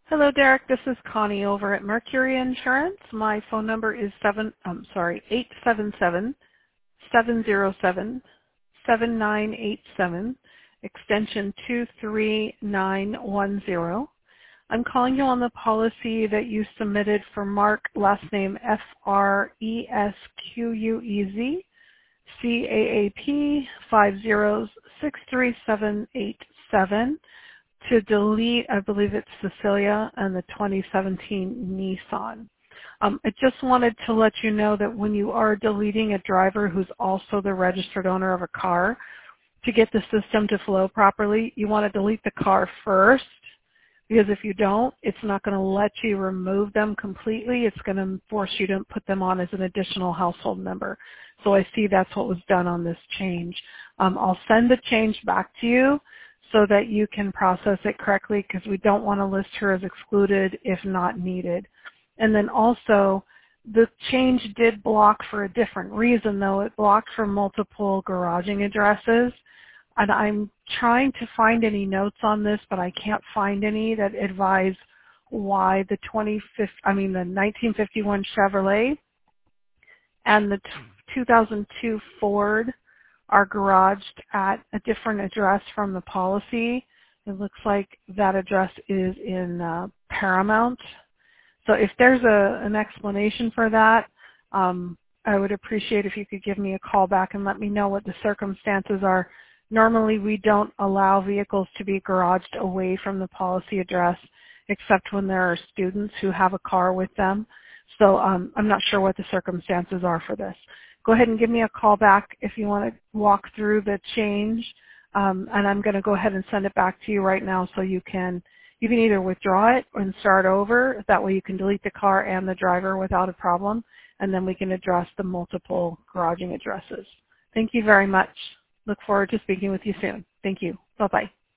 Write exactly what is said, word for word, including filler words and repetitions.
Hello, Derek. This is Connie over at Mercury Insurance. My phone number is seven. I'm sorry, eight seven seven seven zero seven seven nine eight seven, extension two three nine one zero. I'm calling you on the policy that you submitted for Mark, last name F R E S Q U E Z, C A A P five zeros six three seven eight seven. To delete, I believe it's Cecilia and the twenty seventeen Nissan. Um, I just wanted to let you know that when you are deleting a driver who's also the registered owner of a car, to get the system to flow properly, you want to delete the car first, because if you don't, it's not going to let you remove them completely. It's going to force you to put them on as an additional household member. So I see that's what was done on this change. Um, I'll send the change back to you so that you can process it correctly, because we don't want to list her as excluded if not needed. And then also, the change did block for a different reason, though. It blocked for multiple garaging addresses. And I'm trying to find any notes on this, but I can't find any that advise why the twenty-fifth, I mean the nineteen fifty-one Chevrolet and the two thousand two Ford are garaged at a different address from the policy. It looks like that address is in uh, Paramount. So if there's a, an explanation for that, um, I would appreciate if you could give me a call back and let me know what the circumstances are. Normally we don't allow vehicles to be garaged away from the policy address except when there are students who have a car with them. So um, I'm not sure what the circumstances are for this. Go ahead and give me a call back if you want to walk through the change, um, and I'm going to go ahead and send it back to you right now so you can you can either withdraw it and start over. That way you can delete the car and the driver without a problem, and then we can address the multiple garaging addresses. Thank you very much. Look forward to speaking with you soon. Thank you. Bye-bye.